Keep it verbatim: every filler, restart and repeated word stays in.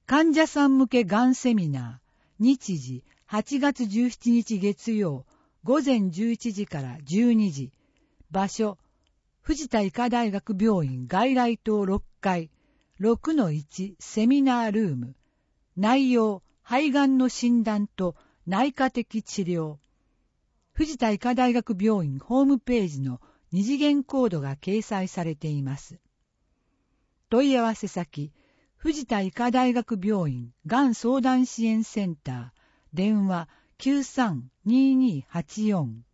患者さん向けがんセミナー、日時はちがつじゅうしちにち月曜、午前じゅういちじからじゅうにじ、場所、藤田医科大学病院外来棟ろっかい、ろくのいち セミナールーム、内容、肺がんの診断と内科的治療。藤田医科大学病院ホームページの二次元コードが掲載されています。問い合わせ先、藤田医科大学病院がん相談支援センター、電話 きゅうさんにーにーはちよん